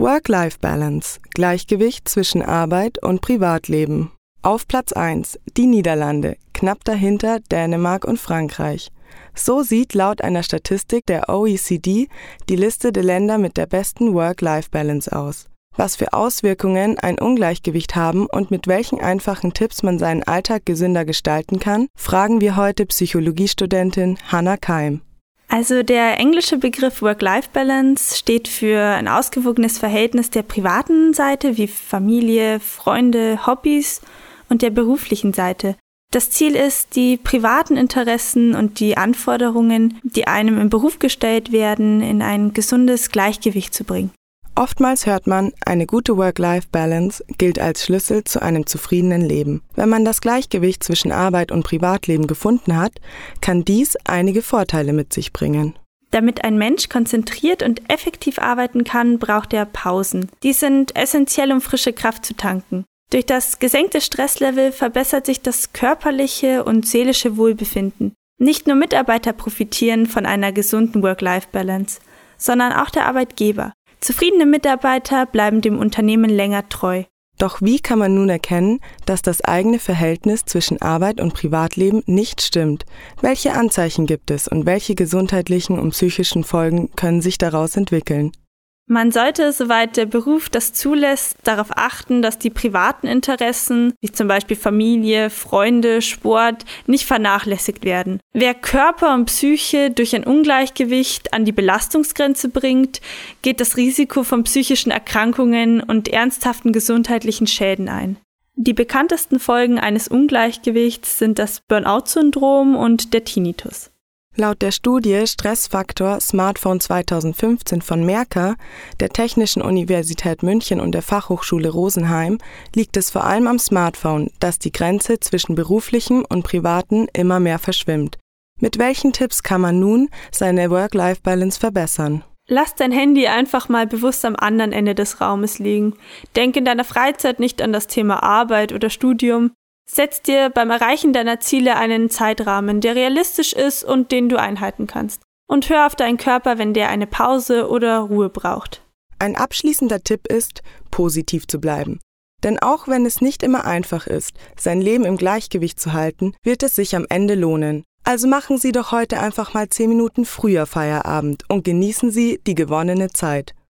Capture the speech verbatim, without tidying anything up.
Work-Life-Balance, Gleichgewicht zwischen Arbeit und Privatleben. Auf Platz eins die Niederlande, knapp dahinter Dänemark und Frankreich. So sieht laut einer Statistik der O E C D die Liste der Länder mit der besten Work-Life-Balance aus. Was für Auswirkungen ein Ungleichgewicht haben und mit welchen einfachen Tipps man seinen Alltag gesünder gestalten kann, fragen wir heute Psychologiestudentin Hannah Keim. Also der englische Begriff Work-Life-Balance steht für ein ausgewogenes Verhältnis der privaten Seite wie Familie, Freunde, Hobbys und der beruflichen Seite. Das Ziel ist, die privaten Interessen und die Anforderungen, die einem im Beruf gestellt werden, in ein gesundes Gleichgewicht zu bringen. Oftmals hört man, eine gute Work-Life-Balance gilt als Schlüssel zu einem zufriedenen Leben. Wenn man das Gleichgewicht zwischen Arbeit und Privatleben gefunden hat, kann dies einige Vorteile mit sich bringen. Damit ein Mensch konzentriert und effektiv arbeiten kann, braucht er Pausen. Die sind essentiell, um frische Kraft zu tanken. Durch das gesenkte Stresslevel verbessert sich das körperliche und seelische Wohlbefinden. Nicht nur Mitarbeiter profitieren von einer gesunden Work-Life-Balance, sondern auch der Arbeitgeber. Zufriedene Mitarbeiter bleiben dem Unternehmen länger treu. Doch wie kann man nun erkennen, dass das eigene Verhältnis zwischen Arbeit und Privatleben nicht stimmt? Welche Anzeichen gibt es und welche gesundheitlichen und psychischen Folgen können sich daraus entwickeln? Man sollte, soweit der Beruf das zulässt, darauf achten, dass die privaten Interessen, wie zum Beispiel Familie, Freunde, Sport, nicht vernachlässigt werden. Wer Körper und Psyche durch ein Ungleichgewicht an die Belastungsgrenze bringt, geht das Risiko von psychischen Erkrankungen und ernsthaften gesundheitlichen Schäden ein. Die bekanntesten Folgen eines Ungleichgewichts sind das Burnout-Syndrom und der Tinnitus. Laut der Studie Stressfaktor Smartphone zweitausendfünfzehn von Mercer, der Technischen Universität München und der Fachhochschule Rosenheim liegt es vor allem am Smartphone, dass die Grenze zwischen beruflichem und privatem immer mehr verschwimmt. Mit welchen Tipps kann man nun seine Work-Life-Balance verbessern? Lass dein Handy einfach mal bewusst am anderen Ende des Raumes liegen. Denk in deiner Freizeit nicht an das Thema Arbeit oder Studium. Setz dir beim Erreichen deiner Ziele einen Zeitrahmen, der realistisch ist und den du einhalten kannst. Und hör auf deinen Körper, wenn der eine Pause oder Ruhe braucht. Ein abschließender Tipp ist, positiv zu bleiben. Denn auch wenn es nicht immer einfach ist, sein Leben im Gleichgewicht zu halten, wird es sich am Ende lohnen. Also machen Sie doch heute einfach mal zehn Minuten früher Feierabend und genießen Sie die gewonnene Zeit.